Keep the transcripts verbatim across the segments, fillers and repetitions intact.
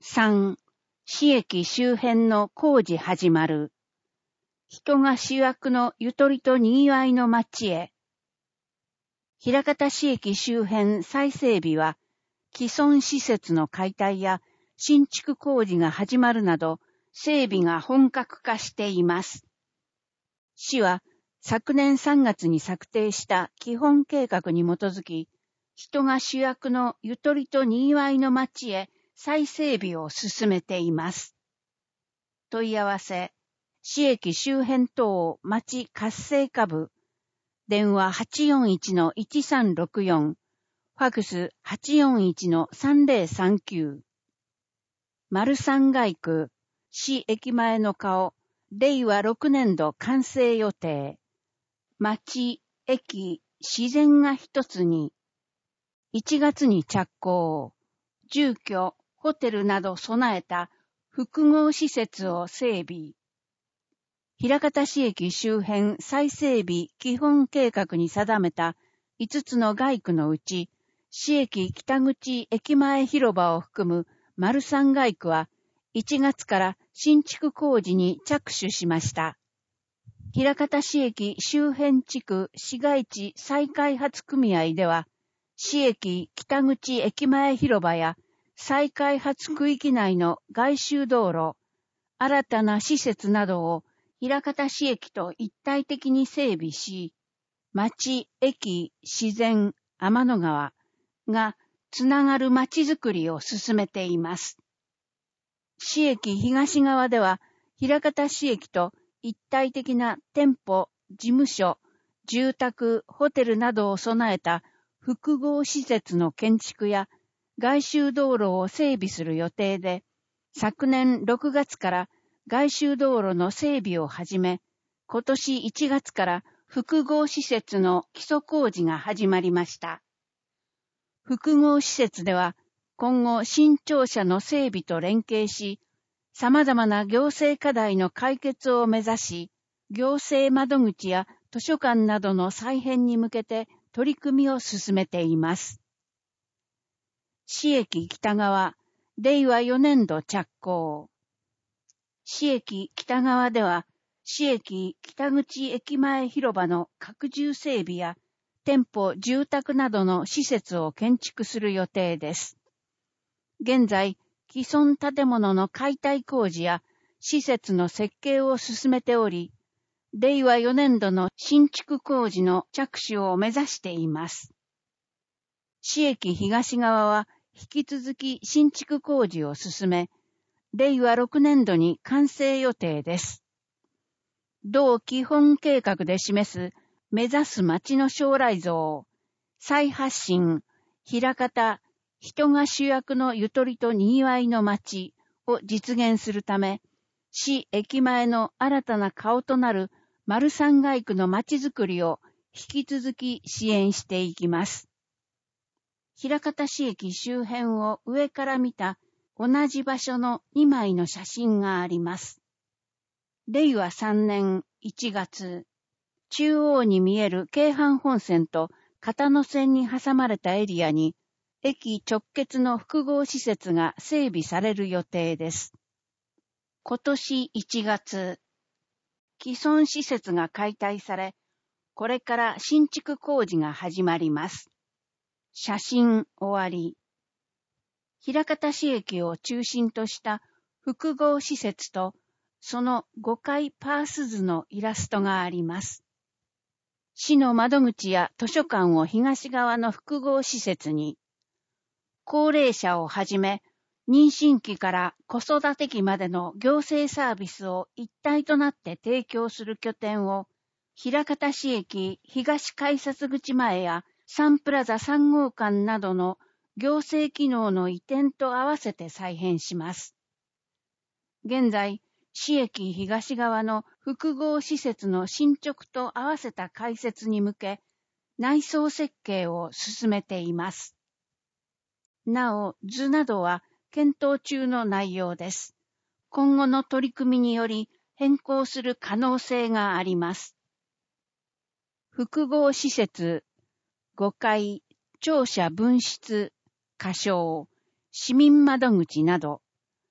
さん、市駅周辺の工事始まる。人が主役のゆとりとにぎわいの街へ。枚方市駅周辺再整備は、既存施設の解体や新築工事が始まるなど、整備が本格化しています。市は昨年さんがつに策定した基本計画に基づき、人が主役のゆとりとにぎわいの街へ再整備を進めています。問い合わせ、市駅周辺等町活性化部、電話 はちよんいちのいちさんろくよん、ファクス はちよんいちのさんぜろさんきゅう。丸三街区、市駅前の顔、れいわろくねん度完成予定。町、駅、自然が一つに。いちがつに着工。住居、ホテルなど備えた複合施設を整備。枚方市駅周辺再整備基本計画に定めたいつつの街区のうち、市駅北口駅前広場を含む丸三街区はいちがつから新築工事に着手しました。枚方市駅周辺地区市街地再開発組合では、市駅北口駅前広場や再開発区域内の外周道路、新たな施設などを枚方市駅と一体的に整備し、町、駅、自然、天の川がつながる町づくりを進めています。市駅東側では、枚方市駅と一体的な店舗、事務所、住宅、ホテルなどを備えた複合施設の建築や外周道路を整備する予定で、昨年ろくがつから外周道路の整備を始め、今年いちがつから複合施設の基礎工事が始まりました。複合施設では今後新庁舎の整備と連携し、様々な行政課題の解決を目指し、行政窓口や図書館などの再編に向けて取り組みを進めています。市駅北側、れいわよねん度着工。市駅北側では、市駅北口駅前広場の拡充整備や店舗、住宅などの施設を建築する予定です。現在、既存建物の解体工事や施設の設計を進めており、れいわよねん度の新築工事の着手を目指しています。市駅東側は引き続き新築工事を進め、れいわろくねん度に完成予定です。同基本計画で示す目指す街の将来像、再発信、枚方、人が主役のゆとりとにぎわいの街を実現するため、市駅前の新たな顔となる丸三街区の街づくりを引き続き支援していきます。枚方市駅周辺を上から見た同じ場所のにまいの写真があります。れいわさんねんいちがつ、中央に見える京阪本線と片野線に挟まれたエリアに、駅直結の複合施設が整備される予定です。今年いちがつ、既存施設が解体され、これから新築工事が始まります。写真終わり。枚方市駅を中心とした複合施設と、そのごかいパース図のイラストがあります。市の窓口や図書館を東側の複合施設に、高齢者をはじめ、妊娠期から子育て期までの行政サービスを一体となって提供する拠点を、枚方市駅東改札口前やサンプラザさんごうかんなどの行政機能の移転と合わせて再編します。現在、市駅東側の複合施設の進捗と合わせた開設に向け、内装設計を進めています。なお、図などは検討中の内容です。今後の取り組みにより変更する可能性があります。複合施設、ごかい、庁舎分室、仮称、市民窓口など、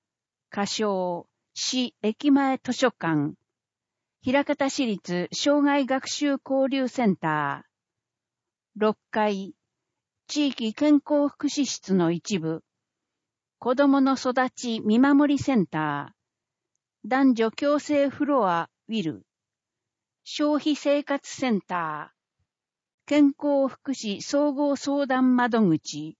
仮称、市駅前図書館、枚方市立障害学習交流センター、ろっかい、地域健康福祉室の一部、子どもの育ち見守りセンター、男女共生フロアウィル、消費生活センター、健康福祉総合相談窓口、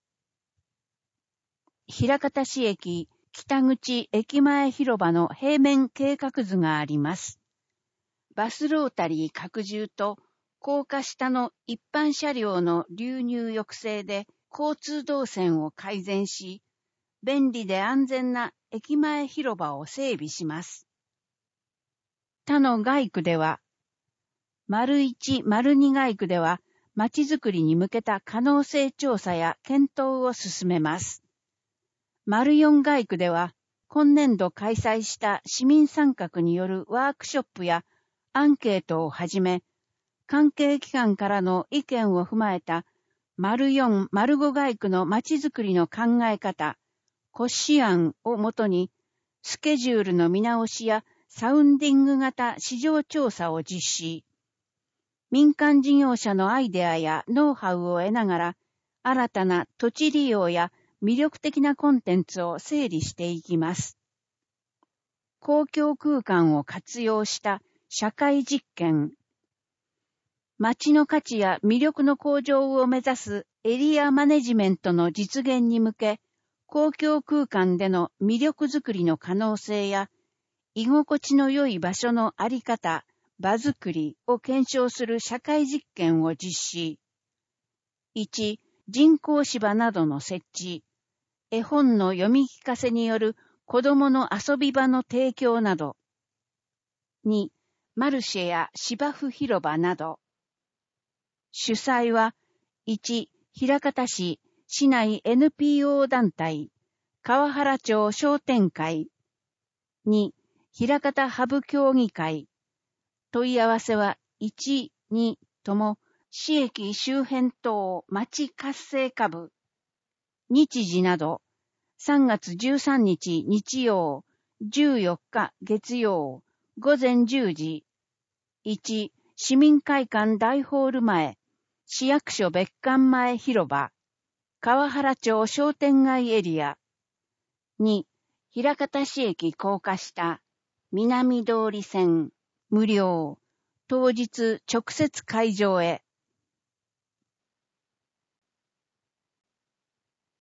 枚方市駅北口駅前広場の平面計画図があります。バスロータリー拡充と高架下の一般車両の流入抑制で交通動線を改善し、便利で安全な駅前広場を整備します。他の街区では、丸一、丸二街区では、まちづくりに向けた可能性調査や検討を進めます。丸四街区では、今年度開催した市民参画によるワークショップやアンケートをはじめ、関係機関からの意見を踏まえた丸四、丸五街区のまちづくりの考え方、骨子案をもとに、スケジュールの見直しやサウンディング型市場調査を実施。民間事業者のアイデアやノウハウを得ながら、新たな土地利用や魅力的なコンテンツを整理していきます。公共空間を活用した社会実験。街の価値や魅力の向上を目指すエリアマネジメントの実現に向け、公共空間での魅力づくりの可能性や、居心地の良い場所のあり方、場づくりを検証する社会実験を実施。いち、人工芝などの設置、絵本の読み聞かせによる子どもの遊び場の提供など。に、マルシェや芝生広場など。主催は、いち、枚方市市内 エヌピーオー 団体、川原町商店会。に、枚方ハブ協議会。問い合わせはいち、にとも市駅周辺等町活性化部。日時などさんがつじゅうさんにち日曜、じゅうよっか月曜、午前じゅうじ。いち、市民会館大ホール前、市役所別館前広場、川原町商店街エリア。に、枚方市駅高架下、南通り線、無料、当日直接会場へ。